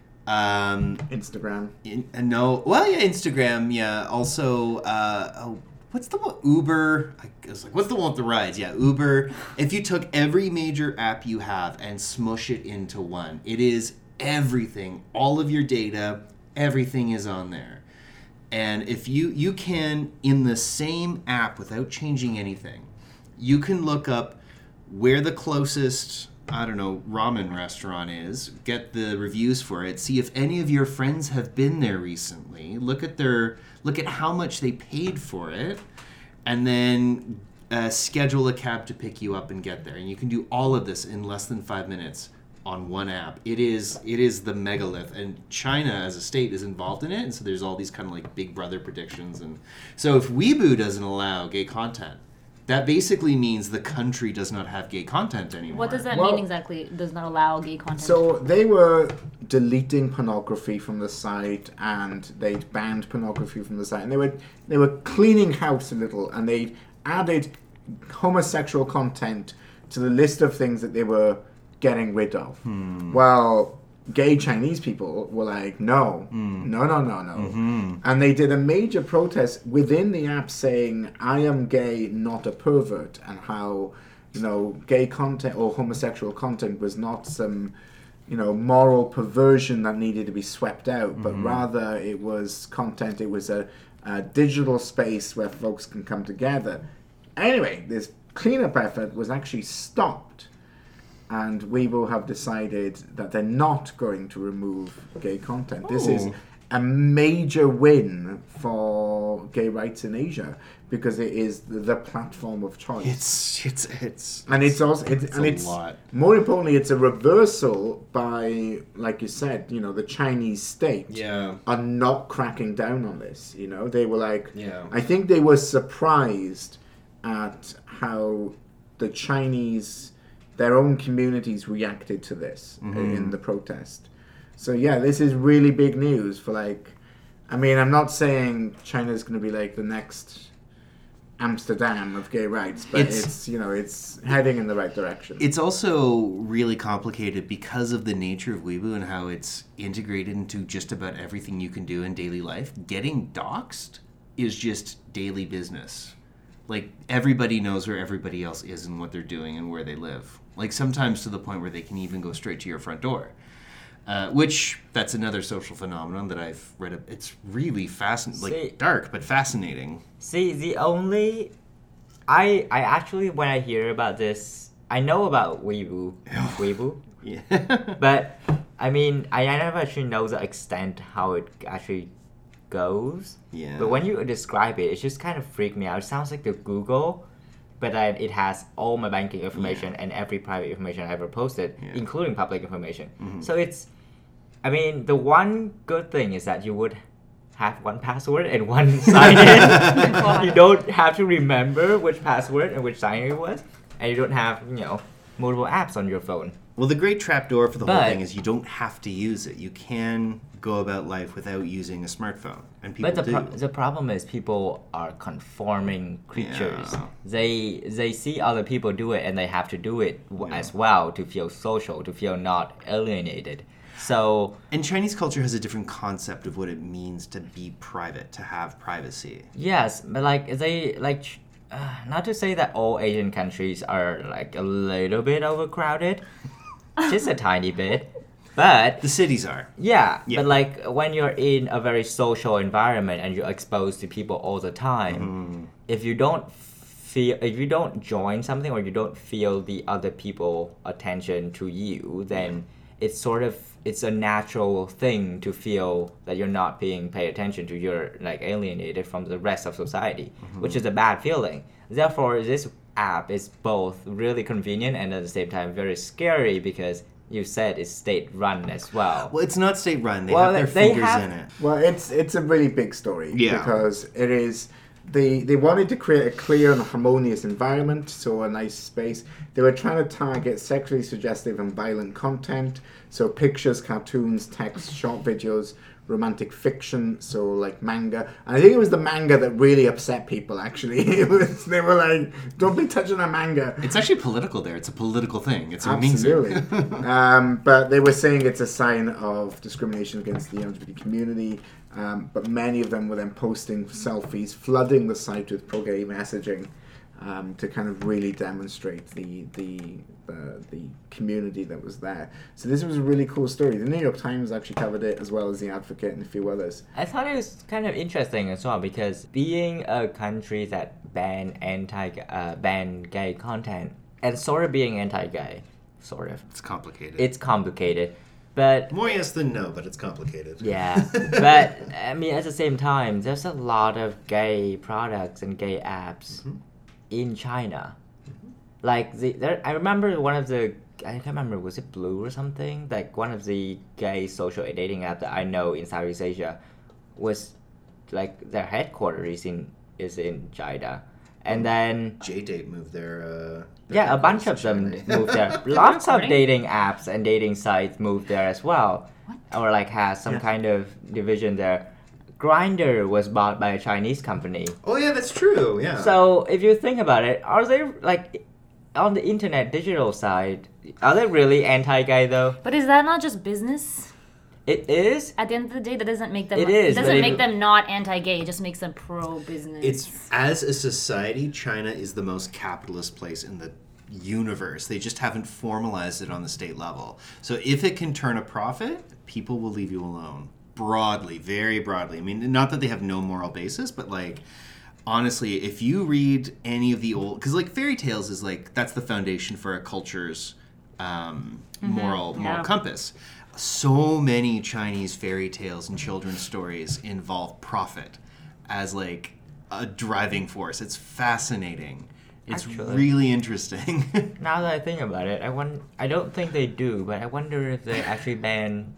um, Instagram. in, uh, no, well, yeah, Instagram, yeah. Also, uh, oh, what's the one? Uber. I was like, what's the one with the rides? Yeah, Uber. If you took every major app you have and smush it into one, it is everything. All of your data, everything is on there. And if you you can, in the same app without changing anything, you can look up where the closest I don't know, ramen restaurant is, get the reviews for it, see if any of your friends have been there recently, look at their look at how much they paid for it, and then uh, schedule a cab to pick you up and get there. And you can do all of this in less than five minutes on one app. It is it is the megalith, and China as a state is involved in it, and so there's all these kind of like Big Brother predictions. And so if Weibo doesn't allow gay content, that basically means the country does not have gay content anymore. What does that Well- mean exactly? It does not allow gay content. So they were deleting pornography from the site, and they'd banned pornography from the site, and they were they were cleaning house a little, and they'd added homosexual content to the list of things that they were getting rid of. Hmm. Well, gay Chinese people were like, no, Hmm. no, no, no, no. Mm-hmm. And they did a major protest within the app saying, I am gay, not a pervert, and how, you know, gay content or homosexual content was not some, you know, moral perversion that needed to be swept out, but Mm-hmm. rather it was content, it was a, a digital space where folks can come together. Anyway, this cleanup effort was actually stopped. And Weibo have decided that they're not going to remove gay content. This is Oh. a major win for gay rights in Asia because it is the, the platform of choice. It's it's it's and it's also it's, it's and a it's lot. more importantly, it's a reversal by, like you said, you know, the Chinese state Yeah. are not cracking down on this. You know, they were like, Yeah. I think they were surprised at how the Chinese, their own communities reacted to this Mm-hmm. in the protest. So yeah, this is really big news for like, I mean, I'm not saying China's going to be like the next Amsterdam of gay rights, but It's- it's, you know, it's heading in the right direction. It's also really complicated because of the nature of Weibo and how it's integrated into just about everything you can do in daily life. Getting doxxed is just daily business. Like, everybody knows where everybody else is and what they're doing and where they live. Like, sometimes to the point where they can even go straight to your front door. Uh, which, that's another social phenomenon that I've read. Of. It's really fascinating, like See- dark, but fascinating. See, the only I I actually when I hear about this, I know about Weibo, Weibo, Yeah. but I mean I never actually know the extent how it actually goes. Yeah. But when you describe it, it just kind of freaked me out. It sounds like the Google, but then it has all my banking information and every private information I ever posted, Yeah. including public information. So it's, I mean, the one good thing is that you would have one password and one sign in. You don't have to remember which password and which sign it was, and you don't have, you know, multiple apps on your phone. Well, the great trapdoor for the whole But- thing is you don't have to use it. You can go about life without using a smartphone, and people But the do. pro- the problem is people are conforming creatures. Yeah. They they see other people do it and they have to do it w- Yeah. as well to feel social, to feel not alienated. So And Chinese culture has a different concept of what it means to be private, to have privacy. yes, but like they like ch- uh, not to say that all Asian countries are like a little bit overcrowded, just a tiny bit, but The cities are. yeah, Yeah. but like when you're in a very social environment and you're exposed to people all the time, if you don't feel, if you don't join something or you don't feel the other people attention to you, then it's sort of it's a natural thing to feel that you're not being paid attention to. You're like alienated from the rest of society, which is a bad feeling. Therefore, this app is both really convenient and at the same time very scary because you said it's state run as well. Well, it's not state run. They Well, have their they fingers have- in it. Well, it's it's a really big story Yeah. because it is they they wanted to create a clear and harmonious environment, so a nice space. They were trying to target sexually suggestive and violent content, so pictures, cartoons, text, short videos, romantic fiction, so like manga. And I think it was the manga that really upset people. Actually, it was they were like, "Don't be touching a manga." It's actually political there. It's a political thing. It's amazing. Absolutely. um, but they were saying it's a sign of discrimination against the L G B T community. Um, but many of them were then posting selfies, flooding the site with pro-gay messaging um, to kind of really demonstrate the the uh, the community that was there. So this was a really cool story. The New York Times actually covered it as well as The Advocate and a few others. I thought it was kind of interesting as well because being a country that ban anti uh, ban gay content and sort of being anti-gay sort of. It's complicated. It's complicated, but More yes than no, but it's complicated. yeah. But I mean, at the same time, there's a lot of gay products and gay apps Mhm. in China. Like the, there, I remember one of the, I can't remember, was it Blue or something? Like one of the gay social dating apps that I know in Southeast Asia was, like their headquarters is in is in China, and then J-Date moved their. Uh, their yeah, a bunch of headquarters them to China. moved there. Lots of recording? dating apps and dating sites moved there as well, or like has some Yeah. kind of division there. Grindr was bought by a Chinese company. Oh yeah, that's true. Yeah. So if you think about it, are they like on the internet digital side? Are they really anti-gay though? But is that not just business? It is. At the end of the day, that doesn't make them. It is, but doesn't if make you- them not anti-gay. It just makes them pro-business. It's as a society, China is the most capitalist place in the universe. They just haven't formalized it on the state level. So if it can turn a profit, people will leave you alone. Broadly, very broadly. I mean, not that they have no moral basis, but like honestly, if you read any of the old, because like fairy tales is like that's the foundation for a culture's um, moral moral Yeah. compass. So many Chinese fairy tales and children's stories involve profit as like a driving force. It's fascinating. It's Actually. really interesting. Now that I think about it, I won- I don't think they do, but I wonder if they actually ban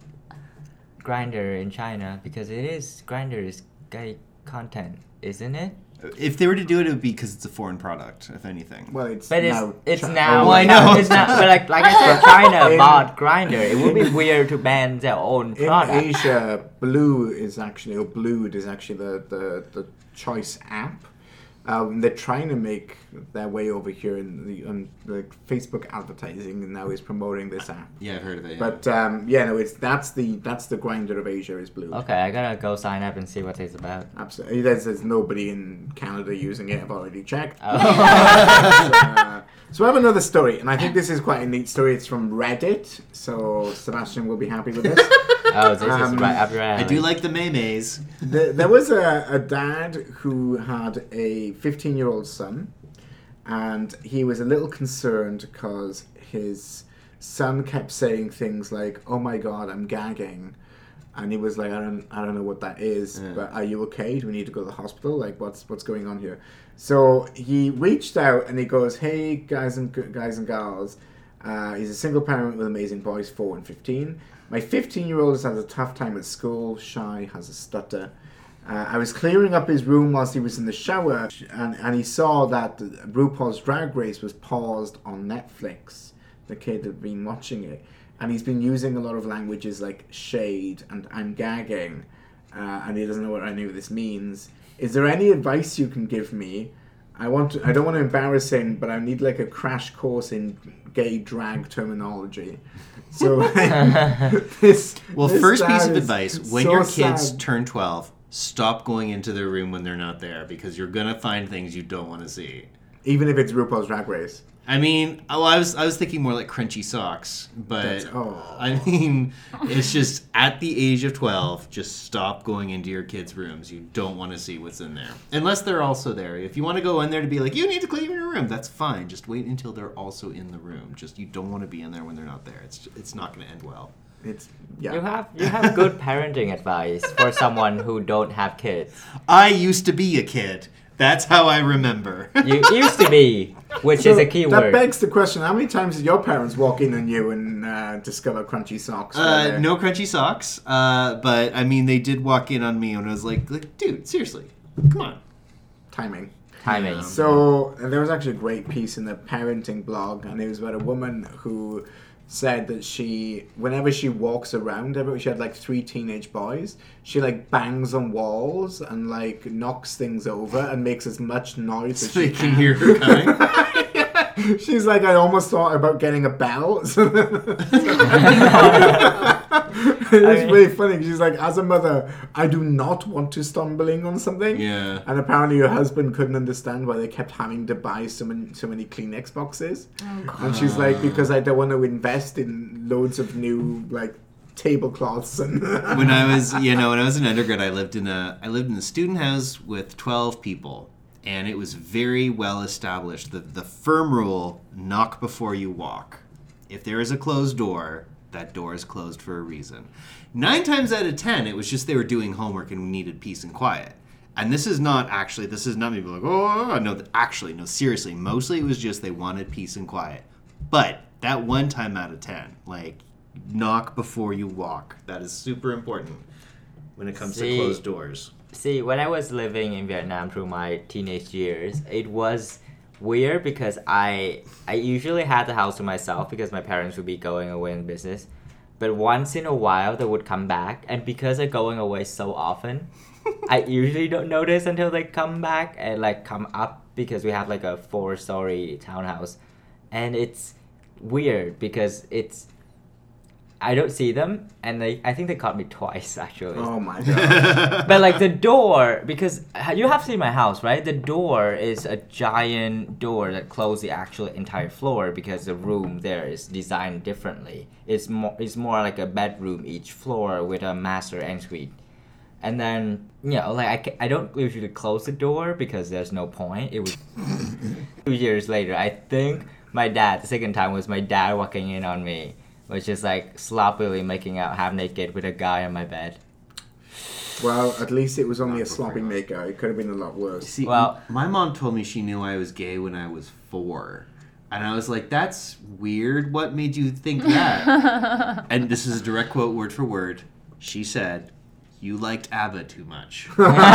Grindr in China because it is Grindr is gay content, isn't it? If they were to do it, it would be because it's a foreign product, if anything. Well, it's But it's now it's Chi- now. oh, Well, I know. It's not. But like like I said, China In- bought Grindr. It would be weird to ban their own In product. Asia, Blue is actually, or Blued is actually the, the, the choice app. Um, they're trying to make their way over here in the, um, the Facebook advertising now is promoting this app. Yeah, I've heard of it. Yeah. But um, yeah, no, it's that's the that's the Grindr of Asia is Blue. Okay, I gotta go sign up and see what it's about. Absolutely, there's, there's nobody in Canada using it. I've already checked. Oh. uh, so I have another story, and I think this is quite a neat story. It's from Reddit, so Sebastian will be happy with this. Oh, this Um, is right up your alley. I do like the maymays. There, there was a, a dad who had a fifteen-year-old son, and he was a little concerned because his son kept saying things like, "Oh my God, I'm gagging," and he was like, "I don't, I don't know what that is, Yeah. but are you okay? Do we need to go to the hospital? Like, what's what's going on here?" So he reached out and he goes, "Hey, guys and g- guys and gals." Uh, he's a single parent with amazing boys, four and fifteen. My fifteen-year-old has had a tough time at school, shy, has a stutter. Uh, I was clearing up his room whilst he was in the shower, and, and he saw that RuPaul's Drag Race was paused on Netflix. The kid had been watching it, and he's been using a lot of languages like shade and I'm gagging, uh, and he doesn't know what any of this means. Is there any advice you can give me? I want to, I don't want to embarrass him, but I need like a crash course in gay drag terminology. So this. Well, this first piece dad of is advice: when so your kids sad. turn twelve, stop going into their room when they're not there because you're gonna find things you don't want to see. Even if it's RuPaul's Drag Race. I mean, oh, I was I was thinking more like crunchy socks, but That's- oh. I mean, it's just at the age of twelve, just stop going into your kids' rooms. You don't want to see what's in there, unless they're also there. If you want to go in there to be like, you need to clean your room, that's fine. Just wait until they're also in the room. Just you don't want to be in there when they're not there. It's it's not going to end well. It's You yeah. have you have good parenting advice for someone who don't have kids. I used to be a kid. That's how I remember. You used to be, which So is a key that word. begs the question: how many times did your parents walk in on you and uh, discover crunchy socks? Uh, Were they- no crunchy socks, uh, but I mean, they did walk in on me, and I was like, like, dude, seriously, come on. timing. Timing. So and there was actually a great piece in the parenting blog, and it was about a woman who said that she, whenever she walks around, everywhere, she had like three teenage boys. She like bangs on walls and like knocks things over and makes as much noise as So she they can can. hear her coming. She's like, I almost thought about getting a bell. It's mean- really funny. She's like, as a mother, I do not want to stumbling on something. Yeah. And apparently her husband couldn't understand why they kept having to buy so many, so many Kleenex boxes. And she's like, because I don't want to invest in loads of new, like, tablecloths and... When I was, you know, when I was an undergrad, I lived in a, I lived in a student house with twelve people, and it was very well established. The the firm rule: knock before you walk. If there is a closed door, that door is closed for a reason. Nine times out of ten, it was just they were doing homework and needed peace and quiet. And this is not actually, this is not me being like, oh, no, actually, no, seriously. Mostly it was just they wanted peace and quiet. But that one time out of ten, like, knock before you walk. That is super important when it comes See, to closed doors. See, when I was living in Vietnam through my teenage years, it was weird because I I usually had the house to myself because my parents would be going away on business. But once in a while, they would come back. And because they're going away so often, I usually don't notice until they come back and like come up because we have like a four-story townhouse. And it's weird because it's I don't see them, and they I think they caught me twice actually. Oh my god! But like the door, because you have seen my house, right? The door is a giant door that closes the actual entire floor because the room there is designed differently. It's more it's more like a bedroom each floor with a master ensuite. And then, you know, like I, ca- I don't usually close the door because there's no point. It was two years later. I think my dad, the second time was my dad walking in on me, which is like sloppily making out half naked with a guy on my bed. Well, at least it was only a sloppy makeout. It could have been a lot worse. See, Well- my mom told me she knew I was gay when I was four. And I was like, that's weird. What made you think that? And this is a direct quote, word for word. She said, you liked ABBA too much.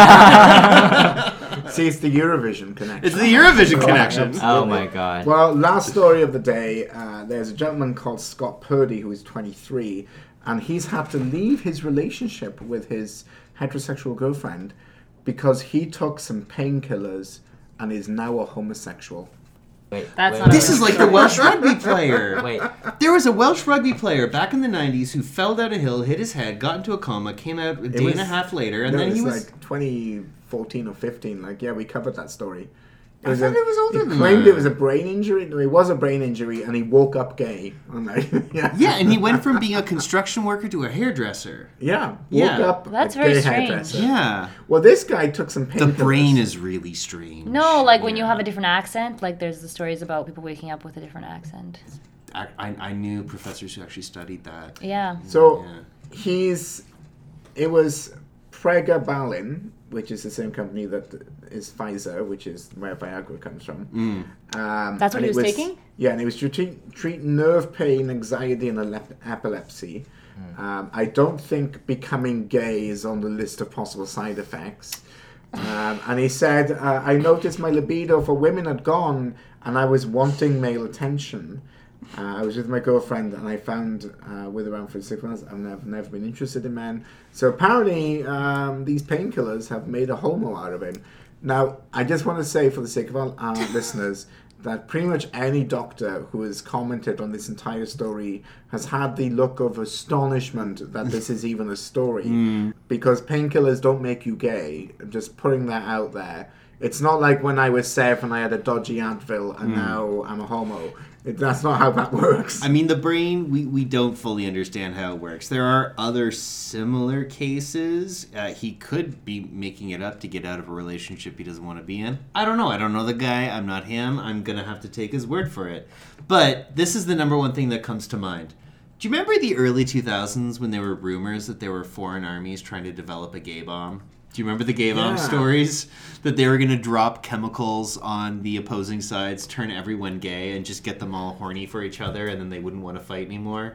See, it's the Eurovision connection. It's the Eurovision connection. Oh my god. Well, last story of the day. Uh, there's a gentleman called Scott Purdy who is twenty-three, and he's had to leave his relationship with his heterosexual girlfriend because he took some painkillers and is now a homosexual. Wait, That's wait, not wait. This is like the Welsh rugby player. Wait, There was a Welsh rugby player back in the nineties who fell down a hill, hit his head, got into a coma, came out a day was- and a half later, and No, then it he was was... like twenty fourteen or fifteen. Like, yeah, we covered that story. It I thought a- it was older he than claimed that. it was a brain injury. No, it was a brain injury, and he woke up gay. I'm like, yeah, Yeah, and he went from being a construction worker to a hairdresser. yeah, woke Yeah. up. That's a very gay strange. hairdresser. Yeah. Well, this guy took some The painkillers. brain is really strange. No, like when you Yeah. have a different accent, like there's the stories about people waking up with a different accent. I, I, I knew professors who actually studied that. Yeah. So Yeah. he's. It was Pregabalin, which is the same company that is Pfizer, which is where Viagra comes from. Mm. Um, That's what and he it was taking? Yeah, and it was to treat, treat nerve pain, anxiety, and ele- epilepsy. Um, I don't think becoming gay is on the list of possible side effects. Um, and he said, uh, I noticed my libido for women had gone, and I was wanting male attention. Uh, I was with my girlfriend, and I found uh, with around for six months, and I've never been interested in men. So apparently, um, these painkillers have made a homo out of him. Now, I just want to say, for the sake of all our listeners, that pretty much any doctor who has commented on this entire story has had the look of astonishment that this is even a story. Mm. Because painkillers don't make you gay. I'm just putting that out there. It's not like when I was seven, I had a dodgy Advil, and now I'm a homo. It, that's not how that works. I mean, the brain, we, we don't fully understand how it works. There are other similar cases. Uh, he could be making it up to get out of a relationship he doesn't want to be in. I don't know. I don't know the guy. I'm not him. I'm going to have to take his word for it. But this is the number one thing that comes to mind. Do you remember the early two thousands when there were rumors that there were foreign armies trying to develop a gay bomb? Do you remember the gay bomb Yeah. stories? That they were going to drop chemicals on the opposing sides, turn everyone gay, and just get them all horny for each other, and then they wouldn't want to fight anymore?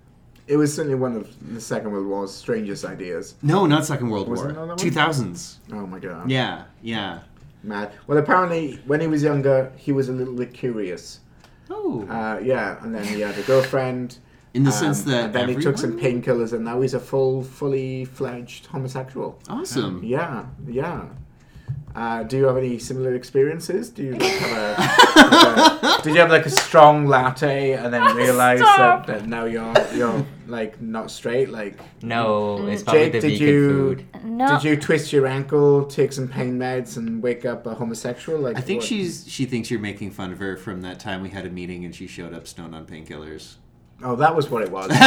It was certainly one of the Second World War's strangest ideas. No, not Second World Was War. it another one? two thousands. Oh my god. Yeah, yeah. Mad. Well, apparently, when he was younger, he was a little bit curious. Oh. Uh, yeah, and then he had a girlfriend. In the um, sense that and then he took some everyone- painkillers, and now he's a full, fully fledged homosexual. Awesome. Yeah, yeah. Uh, do you have any similar experiences? Do you like, have a, like a- did you have like a strong latte and then realize that, Stop. that now you're you're like not straight? Like, no, it's probably Jake, the did vegan you food. No. did you twist your ankle, take some pain meds, and wake up a homosexual? Like, I think what? she's she thinks you're making fun of her from that time we had a meeting and she showed up stoned on painkillers. Oh, that was what it was.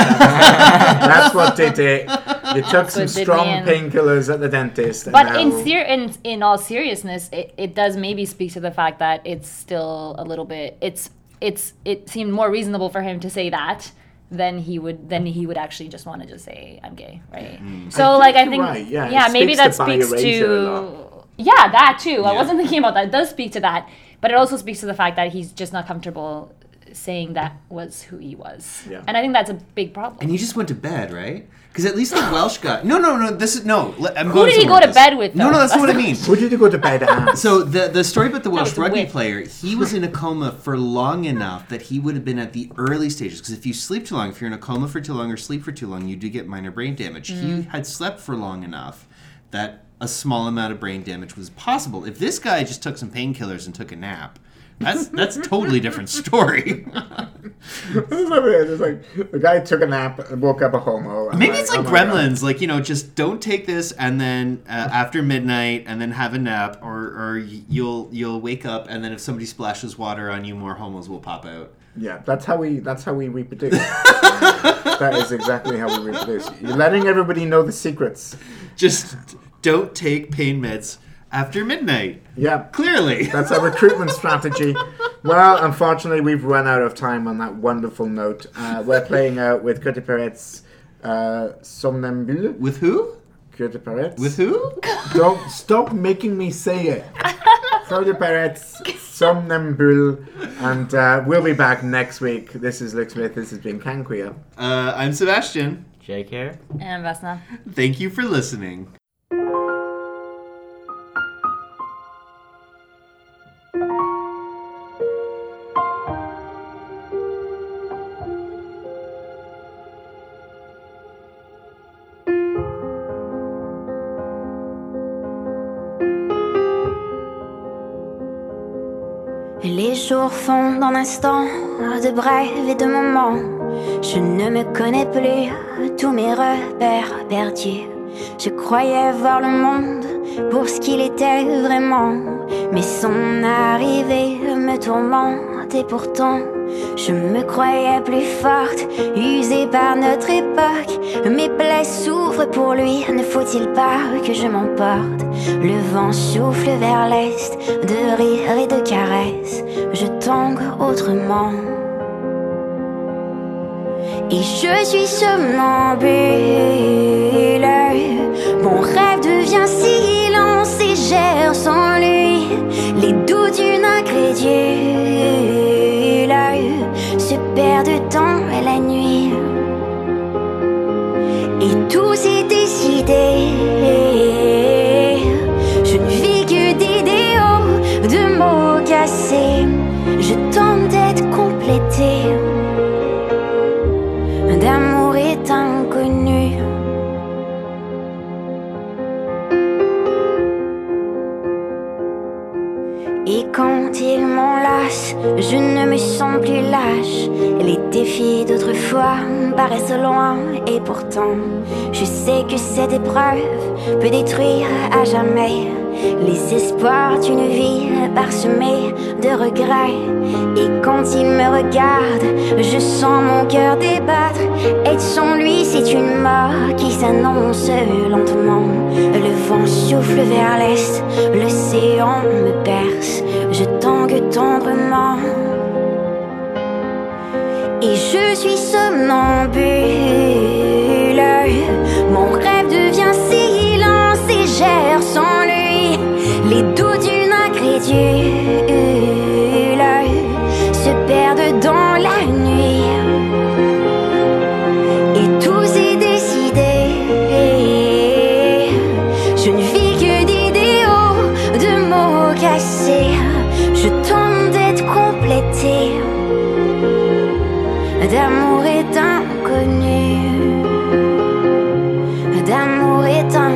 That's what did it. You took some what did strong me in. painkillers at the dentist. And But now, in, ser- in in all seriousness, it, it does maybe speak to the fact that it's still a little bit. It's it's it seemed more reasonable for him to say that than he would then he would actually just want to just say I'm gay, right? Mm. So I like I think think you're right, yeah, yeah it maybe speaks that to speaks bi-erasure a to lot. yeah that too. I Yeah. wasn't thinking about that. It does speak to that, but it also speaks to the fact that he's just not comfortable saying that was who he was. Yeah. And I think that's a big problem. And he just went to bed, right? Because at least the Welsh guy. No, no, no. This is no. le- I'm Who going did he somewhere go to with this. bed with, No, though? no. That's not what I That's mean. Who did you go to bed at? So the the story about the Welsh it's rugby with. player, he was in a coma for long enough that he would have been at the early stages. Because if you sleep too long, if you're in a coma for too long or sleep for too long, you do get minor brain damage. Mm. He had slept for long enough that a small amount of brain damage was possible. If this guy just took some painkillers and took a nap, that's that's a totally different story. It's like the guy took a nap and woke up a homo. I'm Maybe it's like oh my God. Gremlins, like, you know, just don't take this and then uh, after midnight and then have a nap, or or y- you'll you'll wake up and then if somebody splashes water on you, more homos will pop out. Yeah, that's how we that's how we reproduce. Uh, that is exactly how we reproduce. You're letting everybody know the secrets. Just don't take pain meds after midnight. Yeah, Clearly. that's our recruitment strategy. Well, unfortunately, we've run out of time on that wonderful note. Uh, we're playing out with Kurt Peretz, uh, Somnambule. With who? Kurt Peretz. With who? Don't stop making me say it. Kurt Peretz, Somnambule, and uh, we'll be back next week. This is Luke Smith. This has been Can Queer. Uh, I'm Sebastian. Jake here. And Vesna. Thank you for listening. Les jours fondent en instants, de brèves et de moments. Je ne me connais plus, tous mes repères perdus. Je croyais voir le monde pour ce qu'il était vraiment, mais son arrivée me tourmente et pourtant je me croyais plus forte, usée par notre époque. Mes plaies souffrent pour lui, ne faut-il pas que je m'emporte? Le vent souffle vers l'est, de rire et de caresses, je tangue autrement. Et je suis somnambule, mon rêve devient silence et j'erre sans lui. Les doutes d'une incrédule se perdent dans la nuit. Et tout s'est décidé, je ne vis que d'idéaux, de mots cassés. Je tente d'être complétée, d'amour est inconnu. Et quand il m'enlace, je ne me sens plus lâche. Les défis d'autrefois paraissent loin et pourtant je sais que cette épreuve peut détruire à jamais les espoirs d'une vie parsemée de regrets. Et quand il me regarde, je sens mon cœur débattre. Être sans lui, c'est une mort qui s'annonce lentement. Le vent souffle vers l'est, l'océan me perce, je tangue tendrement. Et je suis somnambule, mon rêve devient silence et j'erre sans lui. Les doutes d'une incrédule se perdent dans la nuit. Et tout s'est décidé, je ne vis que d'idéaux, de mots cassés. Je tente d'être complétée, d'amour est inconnu, d'amour est inconnu.